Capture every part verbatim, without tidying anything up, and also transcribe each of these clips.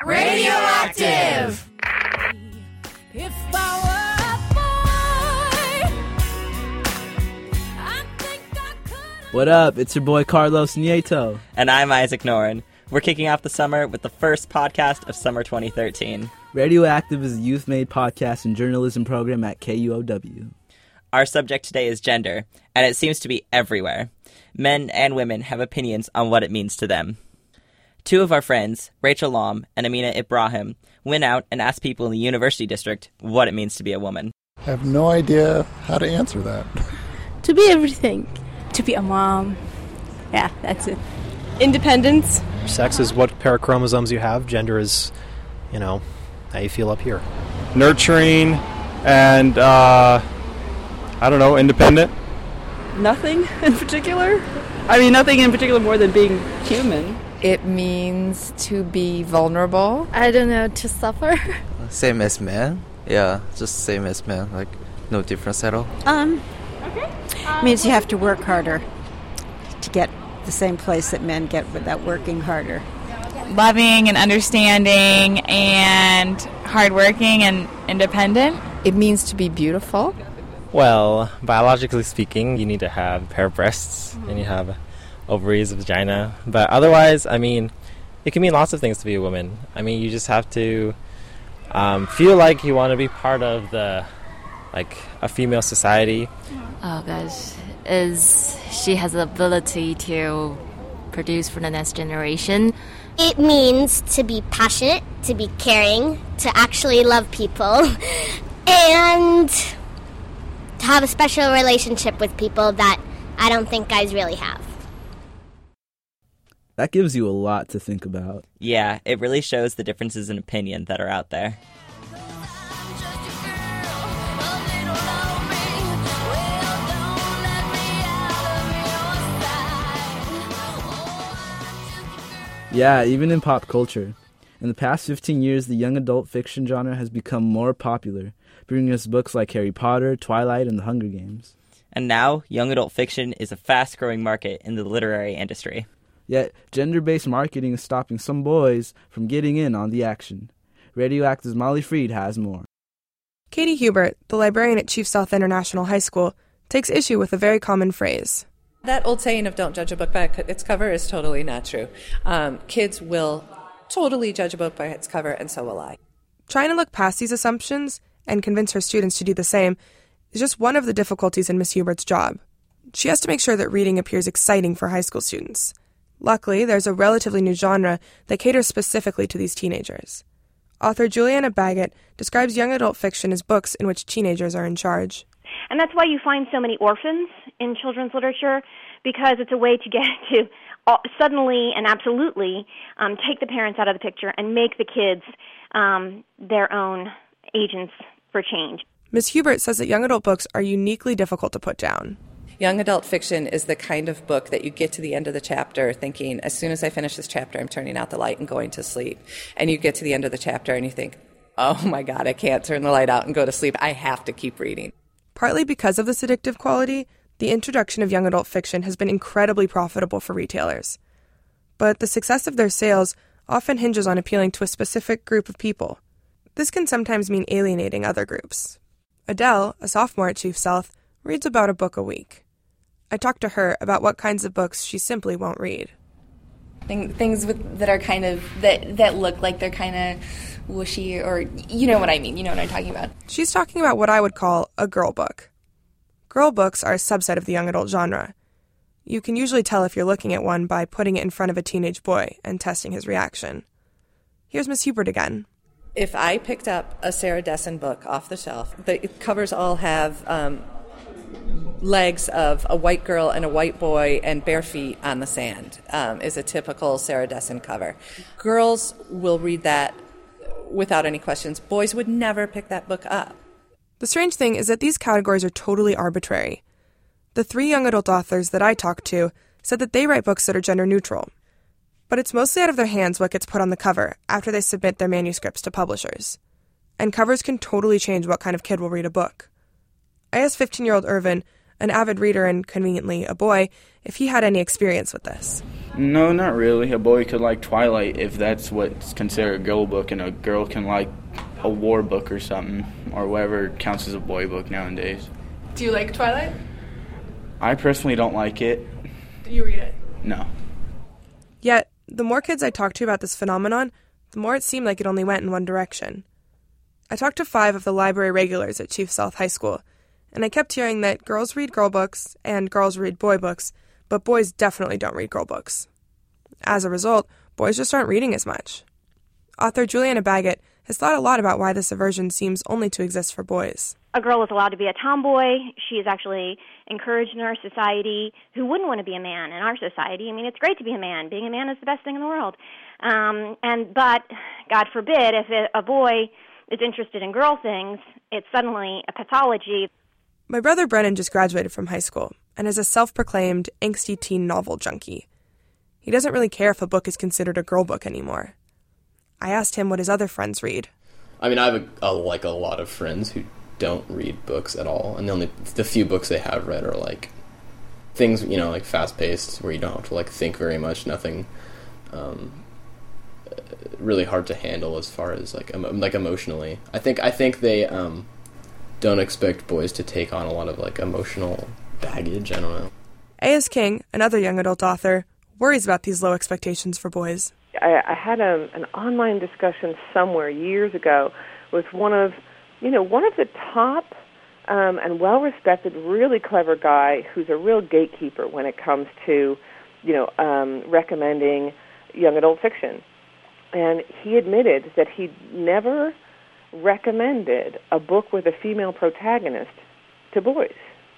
Radioactive! If I were a boy, I think I could. What up? It's your boy Carlos Nieto. And I'm Isaac Noren. We're kicking off the summer with the first podcast of summer twenty thirteen. Radioactive is a youth-made podcast and journalism program at K U O W. Our subject today is gender, and it seems to be everywhere. Men and women have opinions on what it means to them. Two of our friends, Rachel Lom and Amina Ibrahim, went out and asked people in the University District what it means to be a woman. I have no idea how to answer that. To be everything. To be a mom. Yeah, that's it. Independence. Sex is what pair of chromosomes you have. Gender is, you know, how you feel up here. Nurturing and, uh, I don't know, independent. Nothing in particular. I mean, nothing in particular more than being human. It means to be vulnerable. I don't know, to suffer. Same as men. Yeah, just same as men. Like, no difference at all. Um, okay. It means you have to work harder to get the same place that men get without working harder. Loving and understanding and hardworking and independent. It means to be beautiful. Well, biologically speaking, you need to have a pair of breasts mm-hmm. and you have ovaries, a vagina. But otherwise, I mean, it can mean lots of things to be a woman. I mean, you just have to um, feel like you want to be part of the, like, a female society. Oh, gosh. Is she has the ability to produce for the next generation. It means to be passionate, to be caring, to actually love people, and to have a special relationship with people that I don't think guys really have. That gives you a lot to think about. Yeah, it really shows the differences in opinion that are out there. Yeah, even in pop culture. In the past fifteen years, the young adult fiction genre has become more popular, bringing us books like Harry Potter, Twilight, and The Hunger Games. And now, young adult fiction is a fast-growing market in the literary industry. Yet, gender-based marketing is stopping some boys from getting in on the action. Radioactive's Molly Freed has more. Katie Hubert, the librarian at Chief Sealth International High School, takes issue with a very common phrase. That old saying of don't judge a book by its cover is totally not true. Um, kids will totally judge a book by its cover, and so will I. Trying to look past these assumptions and convince her students to do the same is just one of the difficulties in Miss Hubert's job. She has to make sure that reading appears exciting for high school students. Luckily, there's a relatively new genre that caters specifically to these teenagers. Author Juliana Baggett describes young adult fiction as books in which teenagers are in charge. And that's why you find so many orphans in children's literature, because it's a way to get to suddenly and absolutely um, take the parents out of the picture and make the kids um, their own agents for change. Miz Hubert says that young adult books are uniquely difficult to put down. Young adult fiction is the kind of book that you get to the end of the chapter thinking, as soon as I finish this chapter, I'm turning out the light and going to sleep. And you get to the end of the chapter and you think, oh my God, I can't turn the light out and go to sleep. I have to keep reading. Partly because of this addictive quality, the introduction of young adult fiction has been incredibly profitable for retailers. But the success of their sales often hinges on appealing to a specific group of people. This can sometimes mean alienating other groups. Adele, a sophomore at Chief Sealth, reads about a book a week. I talked to her about what kinds of books she simply won't read. Things with, that are kind of, that, that look like they're kind of whooshy, or you know what I mean, you know what I'm talking about. She's talking about what I would call a girl book. Girl books are a subset of the young adult genre. You can usually tell if you're looking at one by putting it in front of a teenage boy and testing his reaction. Here's Miss Hubert again. If I picked up a Sarah Dessen book off the shelf, the covers all have um, legs of a white girl and a white boy and bare feet on the sand, um, is a typical Sarah Dessen cover. Girls will read that without any questions. Boys would never pick that book up. The strange thing is that these categories are totally arbitrary. The three young adult authors that I talked to said that they write books that are gender neutral. But it's mostly out of their hands what gets put on the cover after they submit their manuscripts to publishers. And covers can totally change what kind of kid will read a book. I asked fifteen-year-old Irvin, an avid reader and, conveniently, a boy, if he had any experience with this. No, not really. A boy could like Twilight if that's what's considered a girl book, and a girl can like a war book or something, or whatever counts as a boy book nowadays. Do you like Twilight? I personally don't like it. Do you read it? No. Yet, the more kids I talked to about this phenomenon, the more it seemed like it only went in one direction. I talked to five of the library regulars at Chief Sealth High School, and I kept hearing that girls read girl books and girls read boy books, but boys definitely don't read girl books. As a result, boys just aren't reading as much. Author Juliana Baggett has thought a lot about why this aversion seems only to exist for boys. A girl is allowed to be a tomboy. She is actually encouraged in our society. Who wouldn't want to be a man in our society? I mean, it's great to be a man. Being a man is the best thing in the world. Um, and but, God forbid, if it, a boy is interested in girl things, it's suddenly a pathology. My brother Brennan just graduated from high school and is a self-proclaimed angsty teen novel junkie. He doesn't really care if a book is considered a girl book anymore. I asked him what his other friends read. I mean, I have a, a, like a lot of friends who don't read books at all, and the only the few books they have read are like things, you know, like fast-paced, where you don't have to like think very much. Nothing um, really hard to handle as far as like emo- like emotionally. I think I think they um, don't expect boys to take on a lot of like emotional baggage. I don't know. A S. King, another young adult author, worries about these low expectations for boys. I, I had a, an online discussion somewhere years ago with one of, you know, one of the top um, and well-respected, really clever guy who's a real gatekeeper when it comes to, you know, um, recommending young adult fiction. And he admitted that he never recommended a book with a female protagonist to boys.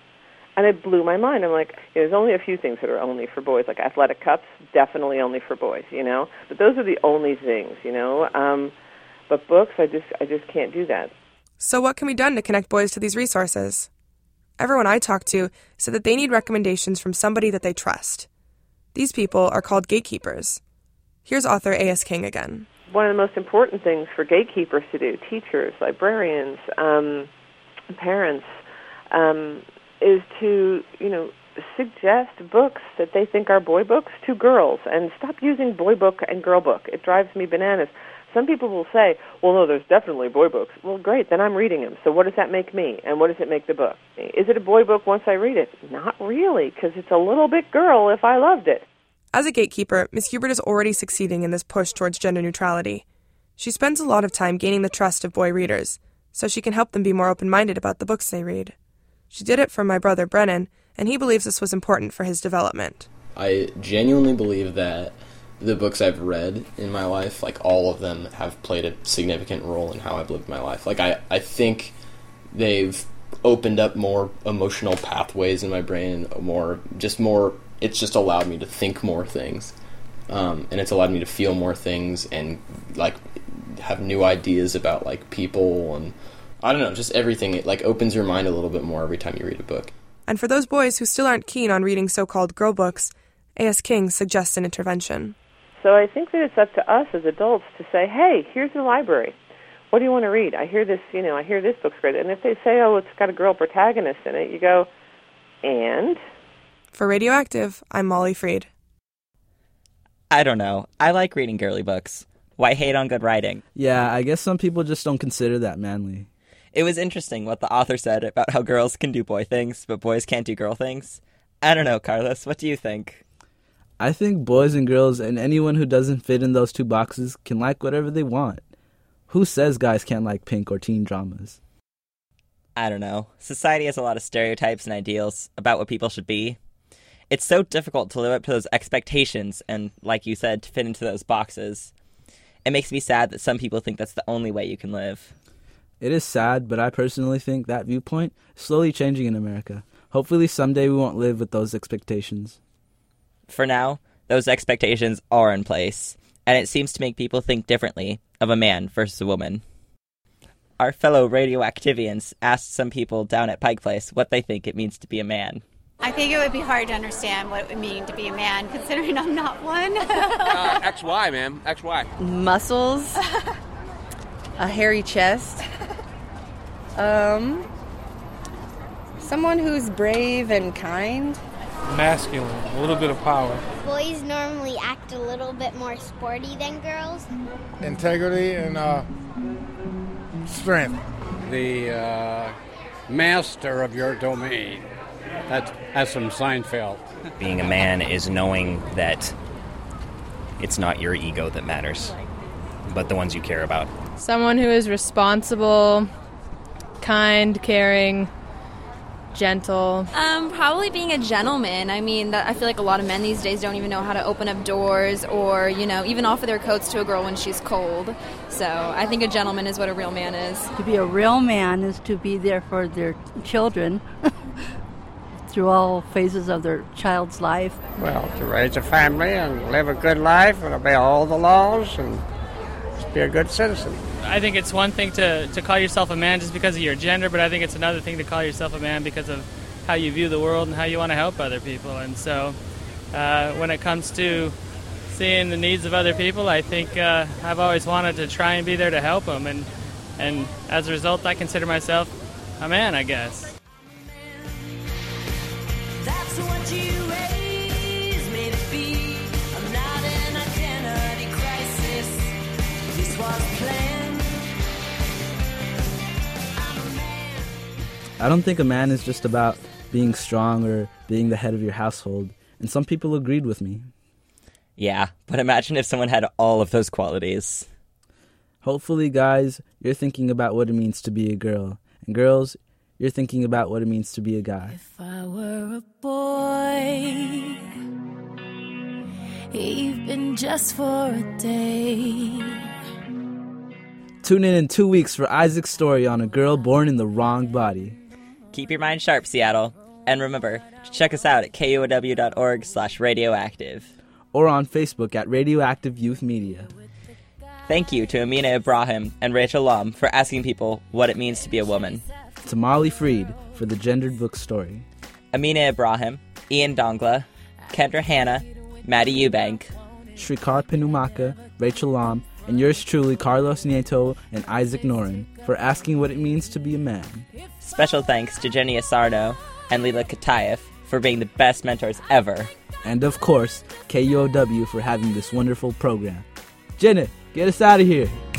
And it blew my mind. I'm like, you know, there's only a few things that are only for boys, like athletic cups, definitely only for boys, you know. But those are the only things, you know. Um, but books, I just, I just can't do that. So what can be done to connect boys to these resources? Everyone I talked to said that they need recommendations from somebody that they trust. These people are called gatekeepers. Here's author A S. King again. One of the most important things for gatekeepers to do, teachers, librarians, um, parents, um, is to, you know, suggest books that they think are boy books to girls, and stop using boy book and girl book. It drives me bananas. Some people will say, well, no, there's definitely boy books. Well, great, then I'm reading them. So what does that make me, and what does it make the book? Is it a boy book once I read it? Not really, because it's a little bit girl if I loved it. As a gatekeeper, Miss Hubert is already succeeding in this push towards gender neutrality. She spends a lot of time gaining the trust of boy readers, so she can help them be more open-minded about the books they read. She did it for my brother Brennan, and he believes this was important for his development. I genuinely believe that the books I've read in my life, like all of them, have played a significant role in how I've lived my life. Like I, I think they've opened up more emotional pathways in my brain, more, just more, it's just allowed me to think more things. Um, and it's allowed me to feel more things and like have new ideas about like people and I don't know, just everything. It like opens your mind a little bit more every time you read a book. And for those boys who still aren't keen on reading so-called girl books, A S. King suggests an intervention. So I think that it's up to us as adults to say, hey, here's the library. What do you want to read? I hear this, you know, I hear this book's great. And if they say, oh, it's got a girl protagonist in it, you go, and? For Radioactive, I'm Molly Freed. I don't know. I like reading girly books. Why hate on good writing? Yeah, I guess some people just don't consider that manly. It was interesting what the author said about how girls can do boy things, but boys can't do girl things. I don't know, Carlos. What do you think? I think boys and girls and anyone who doesn't fit in those two boxes can like whatever they want. Who says guys can't like pink or teen dramas? I don't know. Society has a lot of stereotypes and ideals about what people should be. It's so difficult to live up to those expectations and, like you said, to fit into those boxes. It makes me sad that some people think that's the only way you can live. It is sad, but I personally think that viewpoint is slowly changing in America. Hopefully someday we won't live with those expectations. For now, those expectations are in place, and it seems to make people think differently of a man versus a woman. Our fellow Radioactivians asked some people down at Pike Place what they think it means to be a man. I think it would be hard to understand what it would mean to be a man, considering I'm not one. uh, X Y, man. X Y. Muscles. A hairy chest. Um, someone who's brave and kind. masculine, a little bit of power. Boys normally act a little bit more sporty than girls. Integrity and uh, strength. The uh, master of your domain. That's, that's from Seinfeld. Being a man is knowing that it's not your ego that matters, but the ones you care about. Someone who is responsible, kind, caring, gentle. Um, probably being a gentleman. I mean, that, I feel like a lot of men these days don't even know how to open up doors or, you know, even offer their coats to a girl when she's cold. So I think a gentleman is what a real man is. To be a real man is to be there for their children through all phases of their child's life. Well, to raise a family and live a good life and obey all the laws and just be a good citizen. I think it's one thing to, to call yourself a man just because of your gender, but I think it's another thing to call yourself a man because of how you view the world and how you want to help other people. And so uh, when it comes to seeing the needs of other people, I think uh, I've always wanted to try and be there to help them. And, and as a result, I consider myself a man, I guess. That's what you raised me to be. I'm not in identity crisis. This was planned. I don't think a man is just about being strong or being the head of your household, and some people agreed with me. Yeah, but imagine if someone had all of those qualities. Hopefully, guys, you're thinking about what it means to be a girl, and girls, you're thinking about what it means to be a guy. If I were a boy, even just for a day. Tune in in two weeks for Isaac's story on a girl born in the wrong body. Keep your mind sharp, Seattle. And remember, to check us out at K U O W dot org slash radioactive. Or on Facebook at Radioactive Youth Media. Thank you to Amina Ibrahim and Rachel Lom for asking people what it means to be a woman. To Molly Freed for the gendered book story. Amina Ibrahim, Ian Dongla, Kendra Hanna, Maddie Eubank, Shrikar Pinumaka, Rachel Lom, and yours truly, Carlos Nieto and Isaac Noren, for asking what it means to be a man. Special thanks to Jenny Asarno and Lila Katayev for being the best mentors ever. And of course, K U O W for having this wonderful program. Jenny, get us out of here.